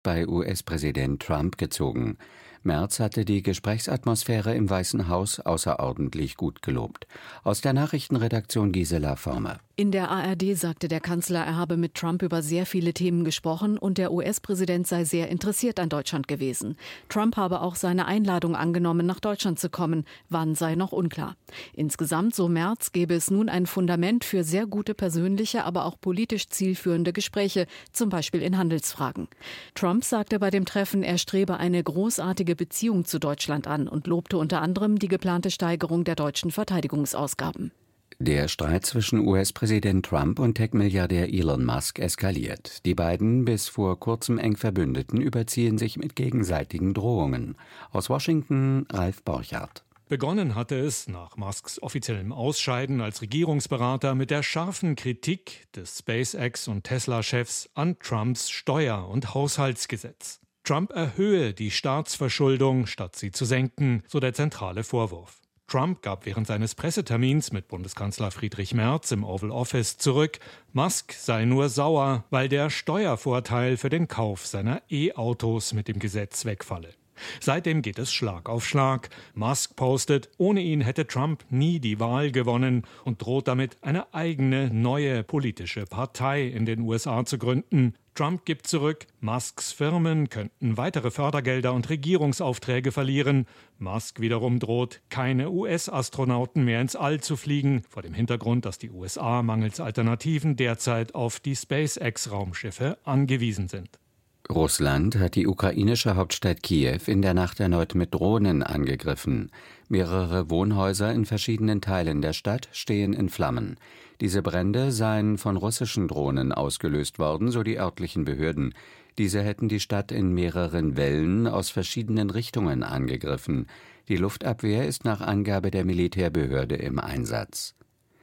bei US-Präsident Trump gezogen. Merz hatte die Gesprächsatmosphäre im Weißen Haus außerordentlich gut gelobt. Aus der Nachrichtenredaktion Gisela Former. In der ARD sagte der Kanzler, er habe mit Trump über sehr viele Themen gesprochen und der US-Präsident sei sehr interessiert an Deutschland gewesen. Trump habe auch seine Einladung angenommen, nach Deutschland zu kommen. Wann sei noch unklar. Insgesamt, so Merz, gäbe es nun ein Fundament für sehr gute persönliche, aber auch politisch zielführende Gespräche, zum Beispiel in Handelsfragen. Trump sagte bei dem Treffen, er strebe eine großartige Beziehung zu Deutschland an und lobte unter anderem die geplante Steigerung der deutschen Verteidigungsausgaben. Der Streit zwischen US-Präsident Trump und Tech-Milliardär Elon Musk eskaliert. Die beiden bis vor kurzem eng Verbündeten überziehen sich mit gegenseitigen Drohungen. Aus Washington Ralf Borchardt. Begonnen hatte es nach Musks offiziellem Ausscheiden als Regierungsberater mit der scharfen Kritik des SpaceX- und Tesla-Chefs an Trumps Steuer- und Haushaltsgesetz. Trump erhöhe die Staatsverschuldung, statt sie zu senken, so der zentrale Vorwurf. Trump gab während seines Pressetermins mit Bundeskanzler Friedrich Merz im Oval Office zurück, Musk sei nur sauer, weil der Steuervorteil für den Kauf seiner E-Autos mit dem Gesetz wegfalle. Seitdem geht es Schlag auf Schlag. Musk postet, ohne ihn hätte Trump nie die Wahl gewonnen und droht damit, eine eigene, neue politische Partei in den USA zu gründen. Trump gibt zurück, Musks Firmen könnten weitere Fördergelder und Regierungsaufträge verlieren. Musk wiederum droht, keine US-Astronauten mehr ins All zu fliegen, vor dem Hintergrund, dass die USA mangels Alternativen derzeit auf die SpaceX-Raumschiffe angewiesen sind. Russland hat die ukrainische Hauptstadt Kiew in der Nacht erneut mit Drohnen angegriffen. Mehrere Wohnhäuser in verschiedenen Teilen der Stadt stehen in Flammen. Diese Brände seien von russischen Drohnen ausgelöst worden, so die örtlichen Behörden. Diese hätten die Stadt in mehreren Wellen aus verschiedenen Richtungen angegriffen. Die Luftabwehr ist nach Angabe der Militärbehörde im Einsatz.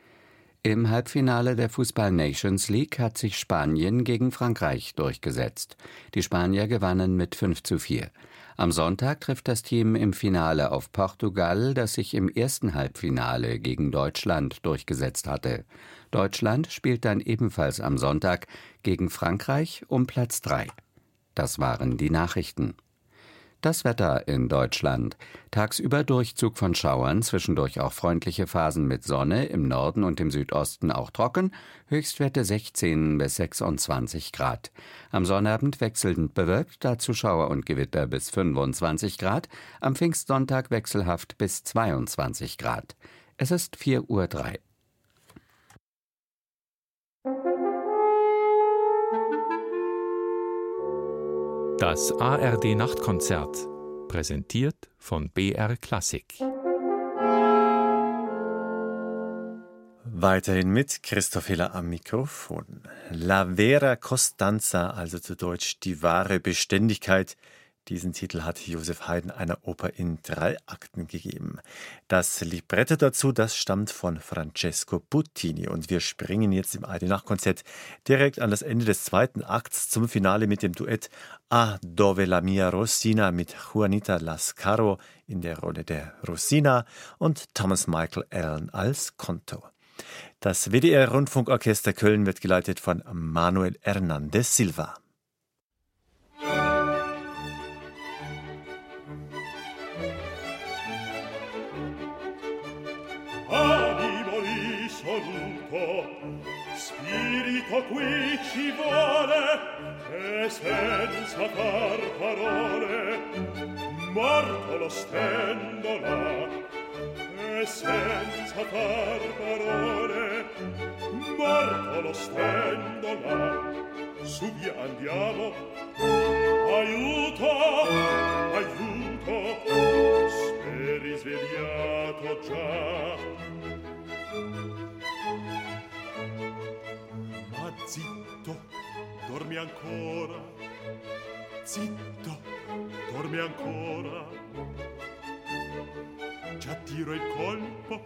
Im Halbfinale der Fußball-Nations League hat sich Spanien gegen Frankreich durchgesetzt. Die Spanier gewannen mit 5:4. Am Sonntag trifft das Team im Finale auf Portugal, das sich im ersten Halbfinale gegen Deutschland durchgesetzt hatte. Deutschland spielt dann ebenfalls am Sonntag gegen Frankreich um Platz 3. Das waren die Nachrichten. Das Wetter in Deutschland. Tagsüber Durchzug von Schauern, zwischendurch auch freundliche Phasen mit Sonne, im Norden und im Südosten auch trocken, Höchstwerte 16 bis 26 Grad. Am Sonnabend wechselnd bewölkt, dazu Schauer und Gewitter bis 25 Grad, am Pfingstsonntag wechselhaft bis 22 Grad. Es ist 4:03 Uhr. Das ARD-Nachtkonzert, präsentiert von BR Klassik. Weiterhin mit Christoph Hiller am Mikrofon. La vera costanza, also zu Deutsch die wahre Beständigkeit. Diesen Titel hat Joseph Haydn einer Oper in 3 Akten gegeben. Das Libretto dazu, das stammt von Francesco Puttini. Und wir springen jetzt im ARD-Nachtkonzert direkt an das Ende des 2. Akts zum Finale mit dem Duett A dove la mia Rosina mit Juanita Lascaro in der Rolle der Rosina und Thomas Michael Allen als Conto. Das WDR-Rundfunkorchester Köln wird geleitet von Manuel Hernández Silva. Spirito qui ci vuole e senza far parole morto lo stendo là e senza far parole morto lo stendo là su via andiamo aiuto aiuto speri svegliato già. Zitto, dormi ancora, zitto, dormi ancora, già tiro il colpo.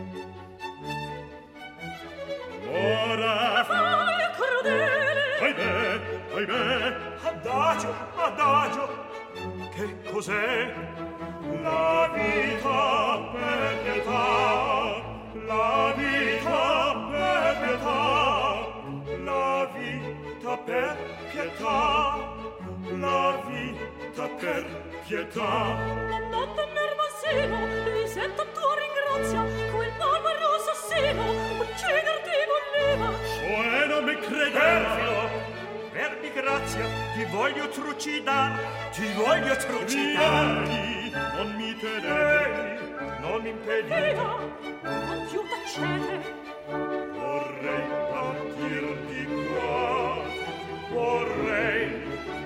Ora fai crudele, ahimè, ahimè, adagio, adagio, che cos'è? La vita per pietà, la vita per pietà. La vita per pietà, la vita per pietà. Non te nervosino, mi sento tua ringrazia, quel barbaro assassino ucciderti voleva. Cioè non mi credeva, verbi grazia, ti voglio trucidar, ti voglio trucidar. Non mi tenevi, non mi impediva, non più tacete. Vorrei partir di qua, vorrei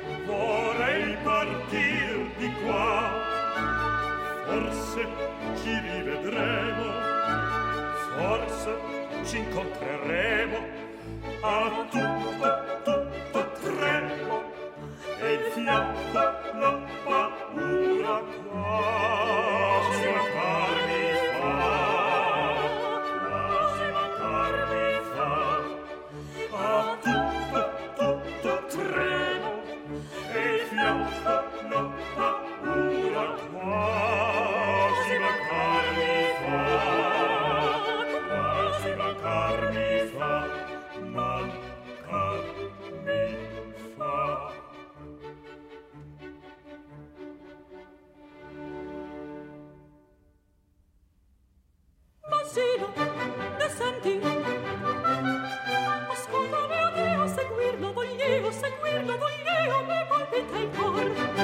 partir di qua. Forse ci rivedremo, forse ci incontreremo. A tutto tremo e il fianco la paura quasi mancarmi fa, quasi mancarmi fa. A tutto tremo e il fianco la paura quasi mancarmi fa, quasi mancarmi fa. Basino, ne senti? Ascolta mio Dio, seguirlo voglio, mi palpita il cor.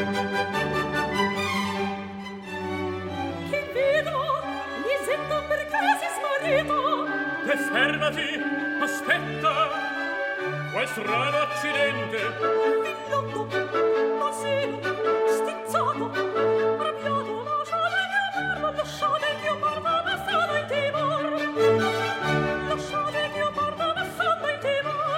Chi vedo, gli sento per casi smarrito. Te fermati, aspetta, quel strano accidente. Villotto, basino, stizzato, arrabbiato, lasciate che io parla, me fanno il timor. Lasciate che io parla, me fanno il timor.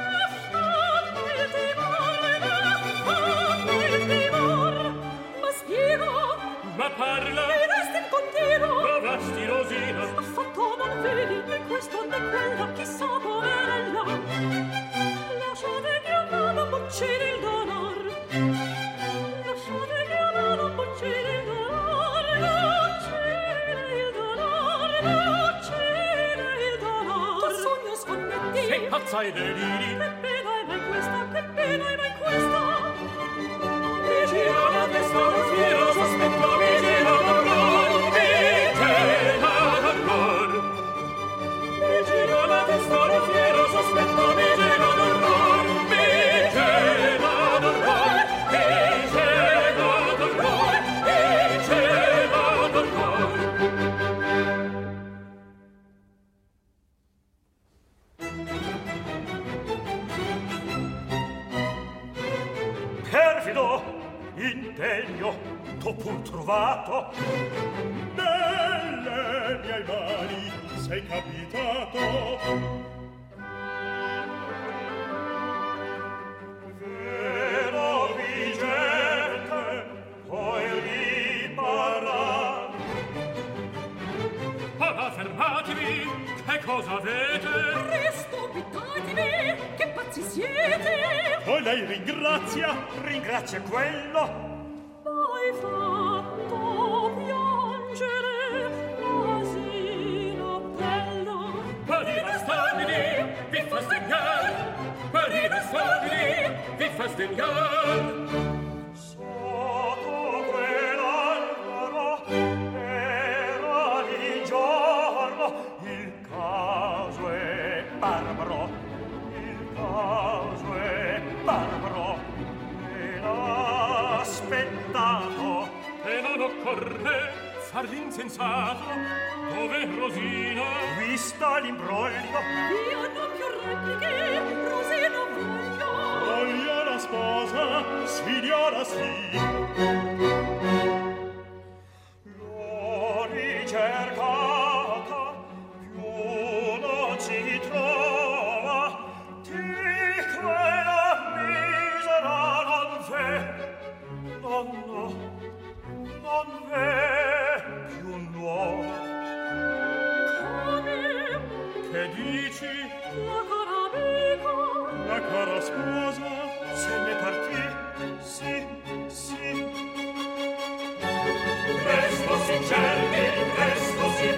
Ma spiego, Ma parla, e resta in continuo. dovrasti Rosina. Affatto non vedi né questo né quello, chissà poverella. Lasciate che io vada a boccire il donor. Lasciate che io vada a boccire il donor. Boccire il donor, boccire il donor. Tu sogno scommetti. Sei pazza e deliri. Che pena è mai questa, che pena è mai questa. Mi gira la testa da fiero, sospetto, mi gira d'orror, mi gira d'orror. Mi gira la testa da fiero, sospetto, mi gira d'orror, mi gira d'orror, mi gira d'orror, mi gira d'orror. Perfido, indegno, t'ho pur trovato. Nelle mie mani sei capitato. Vero vigente, puoi riparar. Ma fermatevi, che cosa avete? Presto, pittatemi, che pazzi siete! Oh, lei ringrazia quello. Hai fatto piangere l'asino bello. Parire stabili, vi fa sdegnar. Parire stabili, vi fa sdegnar. Sotto quell'albero era di giorno, il caso è barbaro, il caso è barbaro. E l'aspettato, e non occorre far l'insensato. Dove Rosina? Qui sta l'imbroglio. Io non più repliche, Rosino voglio. Voglio la sposa, signora sì. L'ho ricercata, più non si trova. Di quella misera non v'è più nuova. Che dici? La cara amica, La cara sposa se ne partì, sì. Presto si cerchi, presto si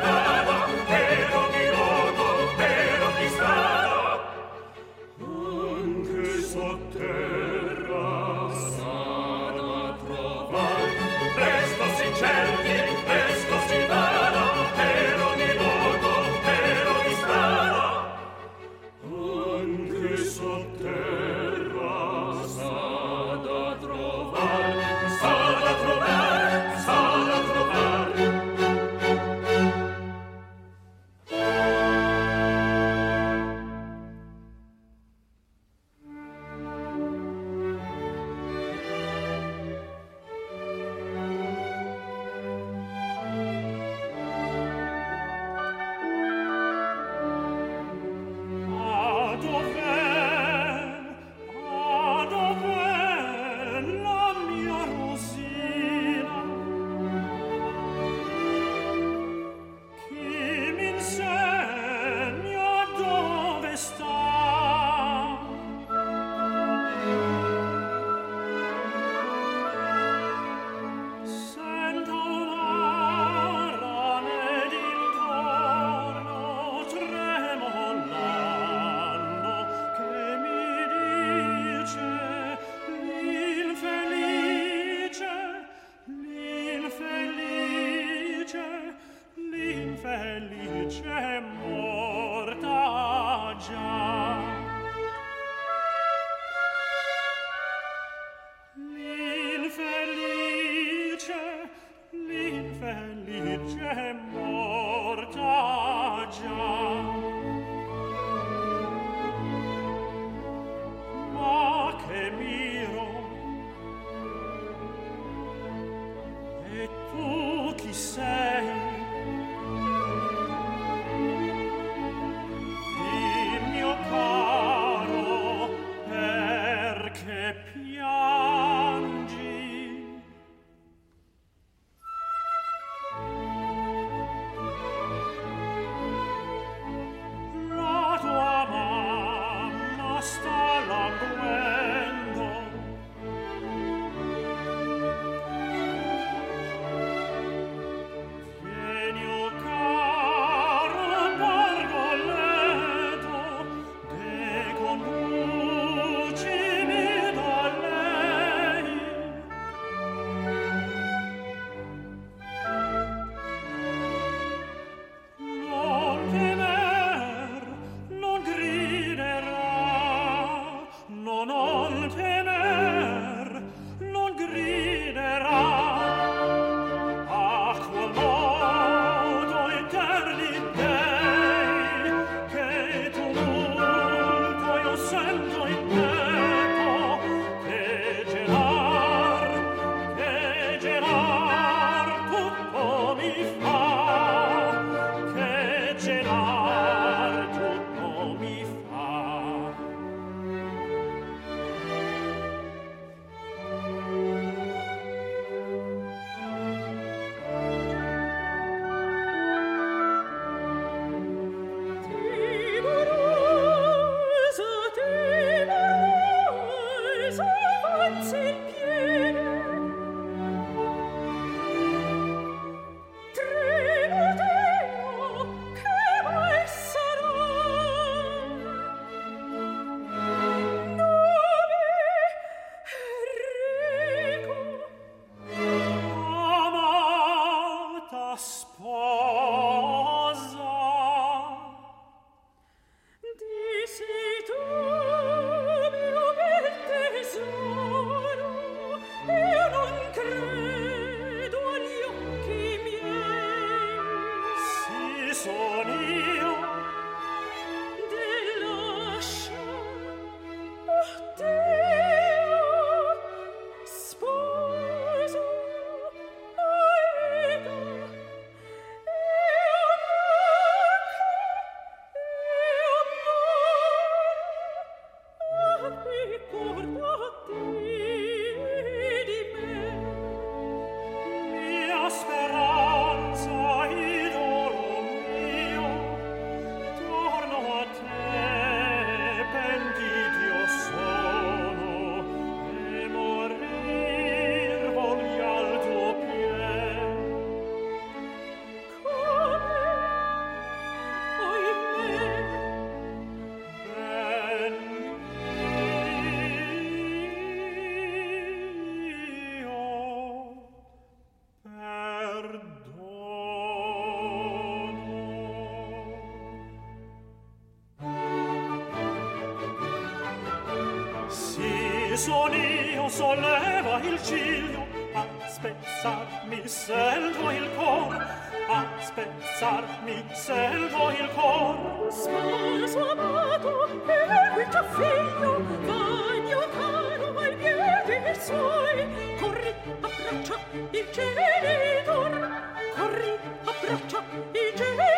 son io solleva il ciglio, a spezzarmi sento il cor, a spezzarmi sento il cor. Sposo amato, e qui tuo figlio, vai mio caro ai piedi suoi, corri, abbraccia il genitor, corri, abbraccia il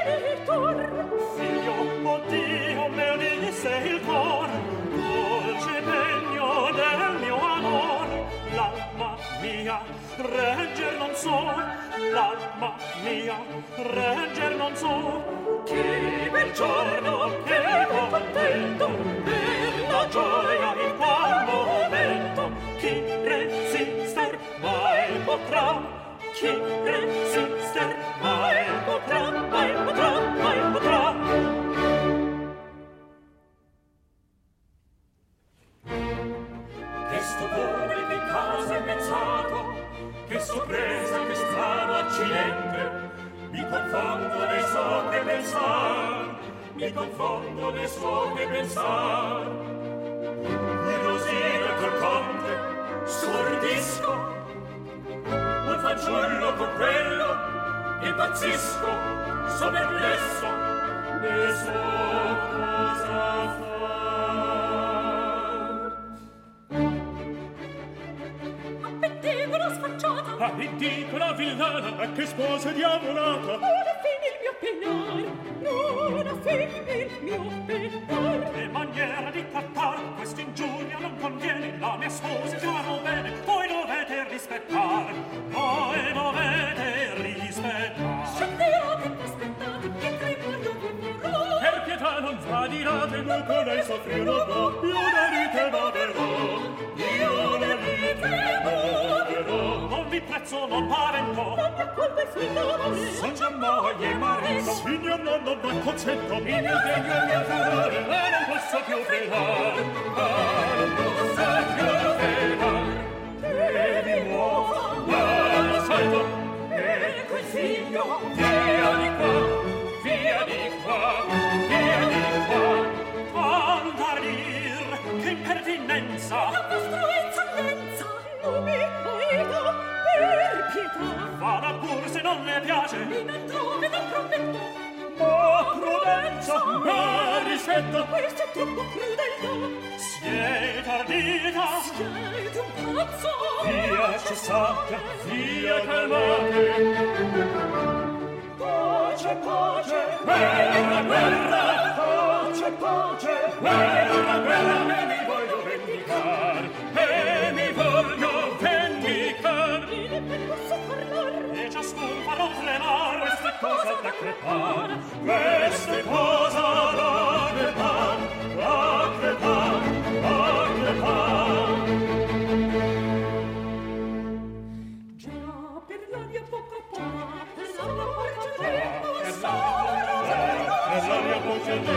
genitor. Figlio, oddio, me unisse il cor, dolce pegno del mio amor, l'alma mia regger non so, l'alma mia regger non so. Che bel giorno, che bel contento, per la gioia in qual momento, chi resister mai potrà, chi resister mai potrà, mai potrà, mai potrà. Che stupore, che caso immensato, che sorpresa, che strano accidente, mi confondo ne so che pensar, mi confondo ne so che pensar. Il rosino col conte, stordisco, un fanciullo con quello, impazzisco, so perplesso, ne so cosa far. Appetitola sfacciata, Ah, ridicola villana, che sposa diavolata, non affini il mio pennar, non affini il mio pennar. che maniera di trattar, questa ingiuria non conviene, la mia sposa chiamano bene, voi dovete rispettare, voi dovete rispettare. Scenderate, aspettate, che tremaglio vi vorrò. Per pietà non tradirate, non con lei soffrirò, no, io la ritemerò, io la ritemerò. Non vi prezzo, non pavento, Non mi accolgo il suo nome. son già moglie e marito, signor non consento, il mio degno e il mio furore, ma non posso più pelare, ma non posso più pelare. E di nuovo, ma salto, e quel figlio, via di qua, via di qua, via di qua. Tanta dir, che impertinenza, La vostra eccellenza, non mi aiuta, per pietà. vada pur se non le piace, In altrove non prometto, ma prudenza, ma rispetto, questa è troppo crudeltà. siete ardita, Siete un pazzo. via cessate, via calmate. Pace, pace, Guerra, guerra, pace, pace, guerra, guerra, e mi voglio vendicar, e mi voglio vendicar. ne posso parlar. E ciascun farò tremar, queste cose da crepar, queste cose da crepar, da crepar, da crepar. Già per l'aria poco a poco, per l'aria porge Per l'aria voce del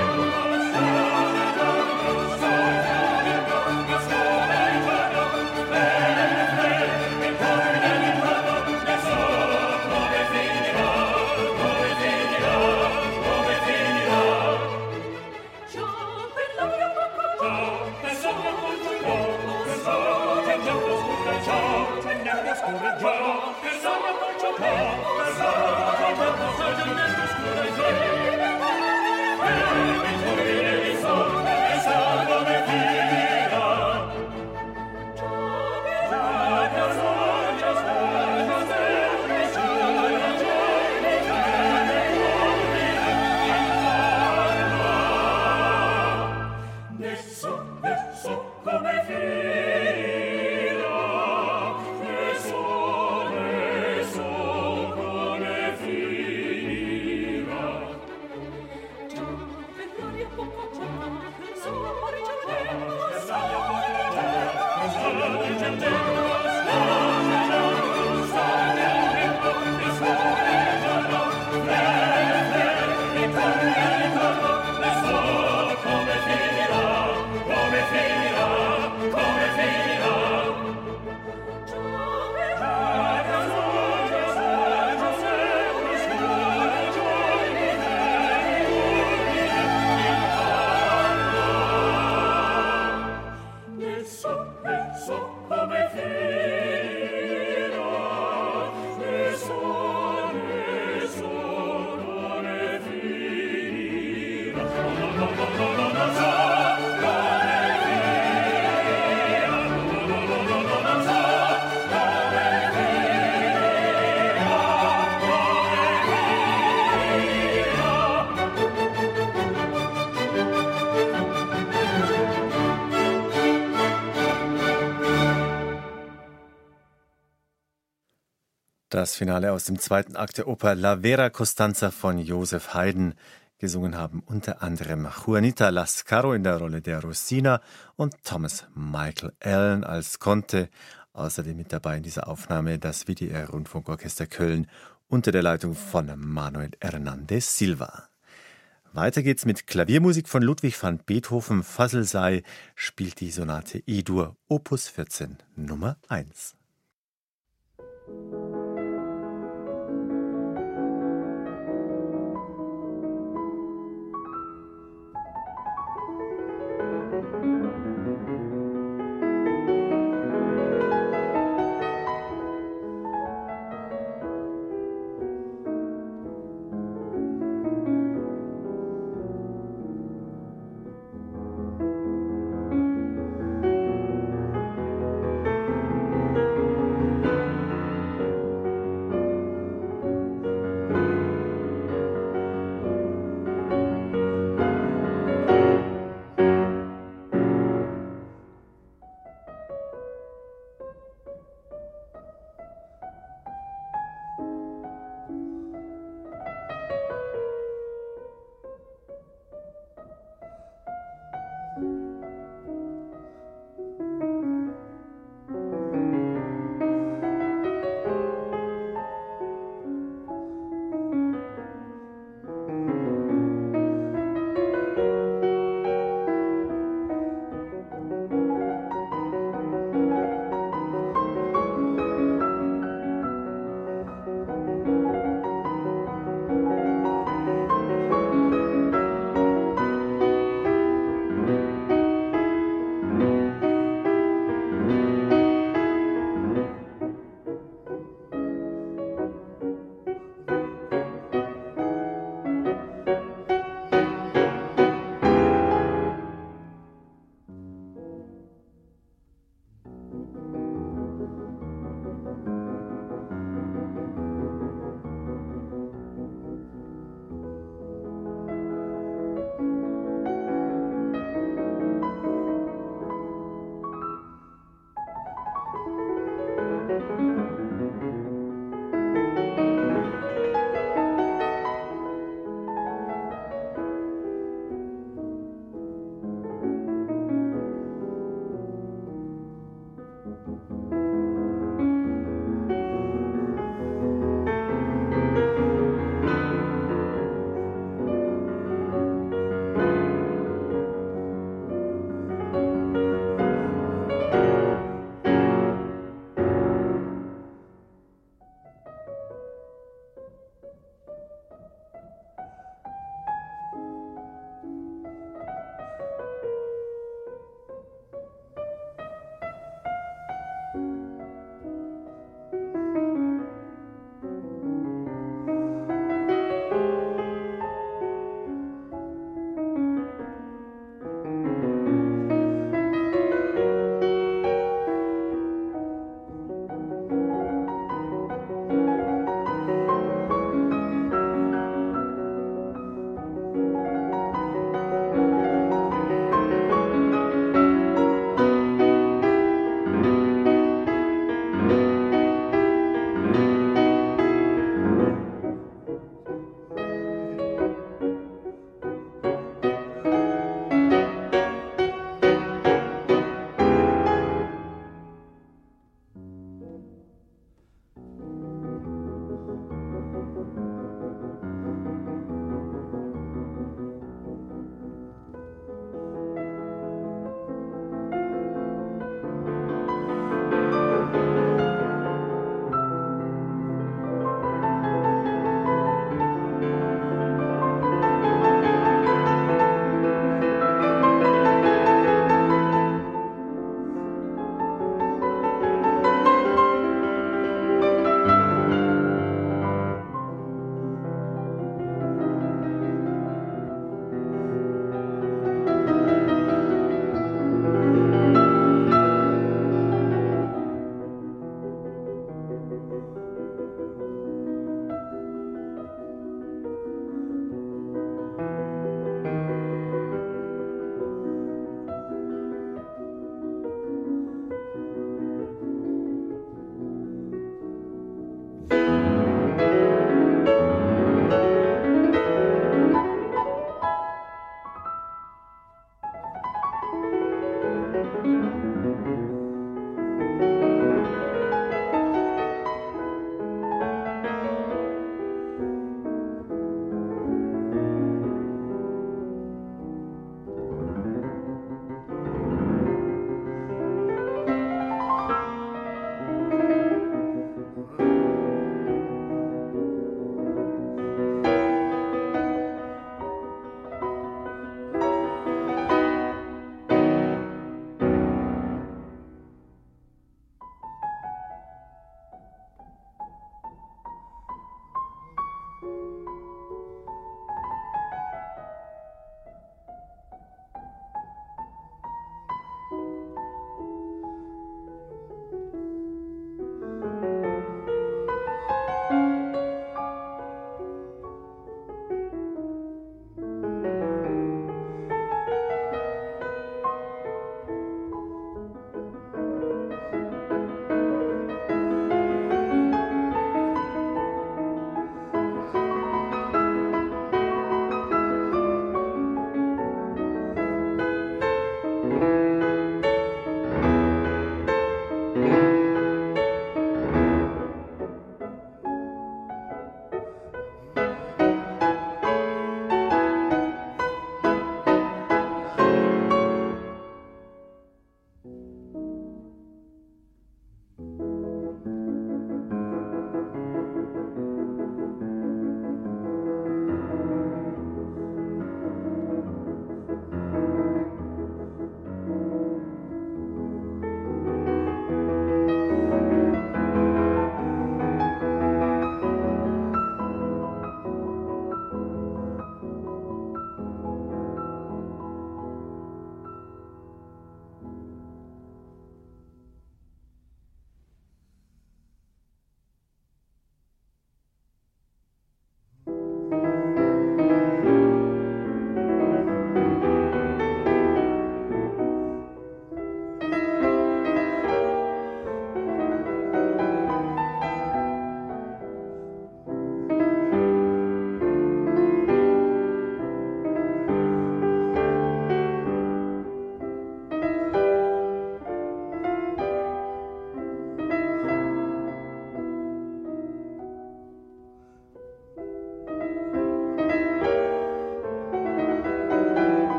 Das Finale aus dem zweiten Akt der Oper La Vera Costanza von Joseph Haydn. Gesungen haben unter anderem Juanita Lascaro in der Rolle der Rosina und Thomas Michael Allen als Conte. Außerdem mit dabei in dieser Aufnahme das WDR Rundfunkorchester Köln unter der Leitung von Manuel Hernández Silva. Weiter geht's mit Klaviermusik von Ludwig van Beethoven. Faselsei spielt die Sonate E-Dur Opus 14 Nummer 1.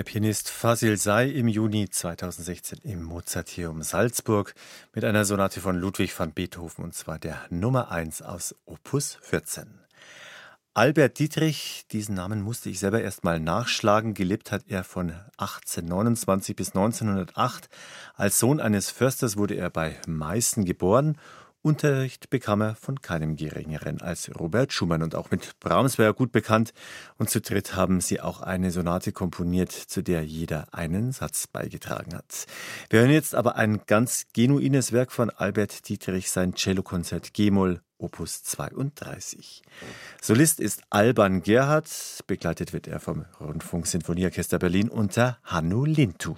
Pianist Fazil Say im Juni 2016 im Mozarteum Salzburg mit einer Sonate von Ludwig van Beethoven, und zwar der Nummer 1 aus Opus 14. Albert Dietrich, diesen Namen musste ich selber erst mal nachschlagen. Gelebt hat er von 1829 bis 1908. Als Sohn eines Försters wurde er bei Meißen geboren. Unterricht bekam er von keinem Geringeren als Robert Schumann, und auch mit Brahms war er gut bekannt, und zu dritt haben sie auch eine Sonate komponiert, zu der jeder einen Satz beigetragen hat. Wir hören jetzt aber ein ganz genuines Werk von Albert Dietrich, sein Cellokonzert G-Moll, Opus 32. Solist ist Alban Gerhardt, begleitet wird er vom Rundfunksinfonieorchester Berlin unter Hannu Lintu.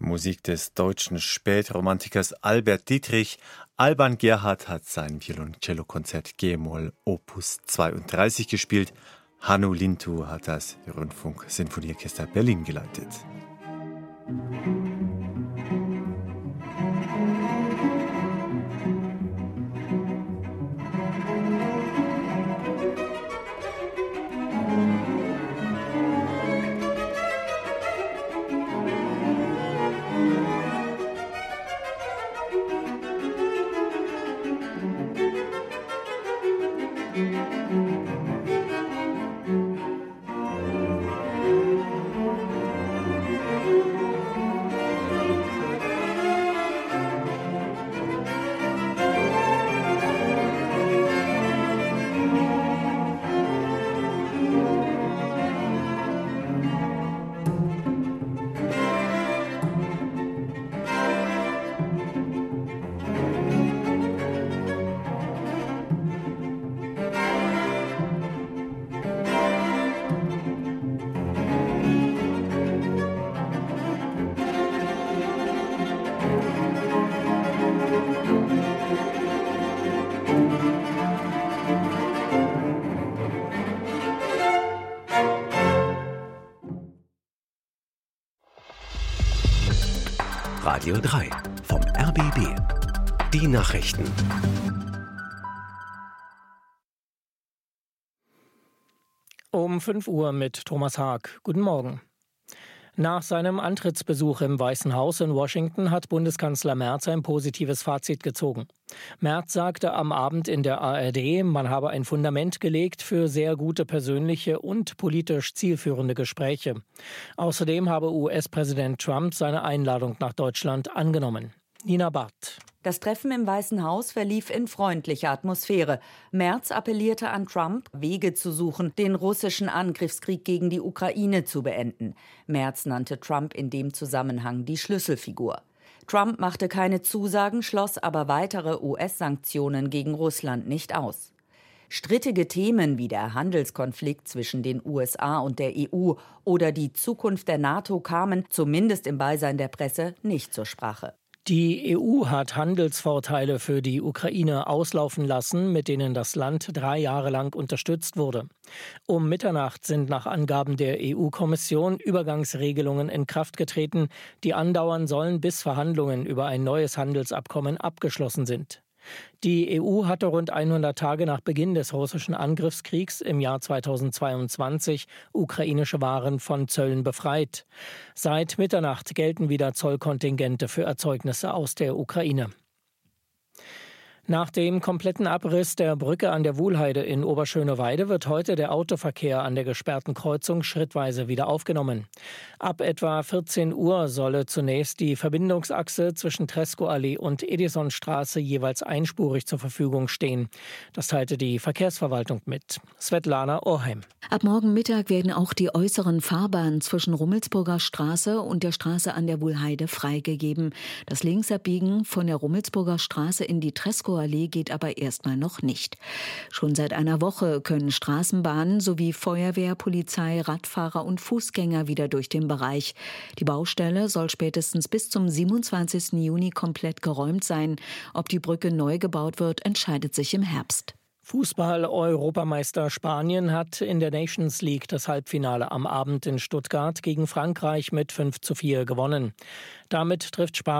Musik des deutschen Spätromantikers Albert Dietrich. Alban Gerhard hat sein Violoncello-Konzert G-Moll Opus 32 gespielt. Hannu Lintu hat das Rundfunk-Sinfonieorchester Berlin geleitet. Radio 3 vom RBB. Die Nachrichten. Um 5 Uhr mit Thomas Haag. Guten Morgen. Nach seinem Antrittsbesuch im Weißen Haus in Washington hat Bundeskanzler Merz ein positives Fazit gezogen. Merz sagte am Abend in der ARD, man habe ein Fundament gelegt für sehr gute persönliche und politisch zielführende Gespräche. Außerdem habe US-Präsident Trump seine Einladung nach Deutschland angenommen. Nina Barth. Das Treffen im Weißen Haus verlief in freundlicher Atmosphäre. Merz appellierte an Trump, Wege zu suchen, den russischen Angriffskrieg gegen die Ukraine zu beenden. Merz nannte Trump in dem Zusammenhang die Schlüsselfigur. Trump machte keine Zusagen, schloss aber weitere US-Sanktionen gegen Russland nicht aus. Strittige Themen wie der Handelskonflikt zwischen den USA und der EU oder die Zukunft der NATO kamen, zumindest im Beisein der Presse, nicht zur Sprache. Die EU hat Handelsvorteile für die Ukraine auslaufen lassen, mit denen das Land 3 Jahre lang unterstützt wurde. Um Mitternacht sind nach Angaben der EU-Kommission Übergangsregelungen in Kraft getreten, die andauern sollen, bis Verhandlungen über ein neues Handelsabkommen abgeschlossen sind. Die EU hatte rund 100 Tage nach Beginn des russischen Angriffskriegs im Jahr 2022 ukrainische Waren von Zöllen befreit. Seit Mitternacht gelten wieder Zollkontingente für Erzeugnisse aus der Ukraine. Nach dem kompletten Abriss der Brücke an der Wuhlheide in Oberschöneweide wird heute der Autoverkehr an der gesperrten Kreuzung schrittweise wieder aufgenommen. Ab etwa 14 Uhr solle zunächst die Verbindungsachse zwischen Treskoallee und Edisonstraße jeweils einspurig zur Verfügung stehen. Das teilte die Verkehrsverwaltung mit. Svetlana Orheim. Ab morgen Mittag werden auch die äußeren Fahrbahnen zwischen Rummelsburger Straße und der Straße an der Wuhlheide freigegeben. Das Linksabbiegen von der Rummelsburger Straße in die Treskoallee geht aber erstmal noch nicht. Schon seit einer Woche können Straßenbahnen sowie Feuerwehr, Polizei, Radfahrer und Fußgänger wieder durch den Bereich. Die Baustelle soll spätestens bis zum 27. Juni komplett geräumt sein. Ob die Brücke neu gebaut wird, entscheidet sich im Herbst. Fußball-Europameister Spanien hat in der Nations League das Halbfinale am Abend in Stuttgart gegen Frankreich mit 5:4 gewonnen. Damit trifft Spanien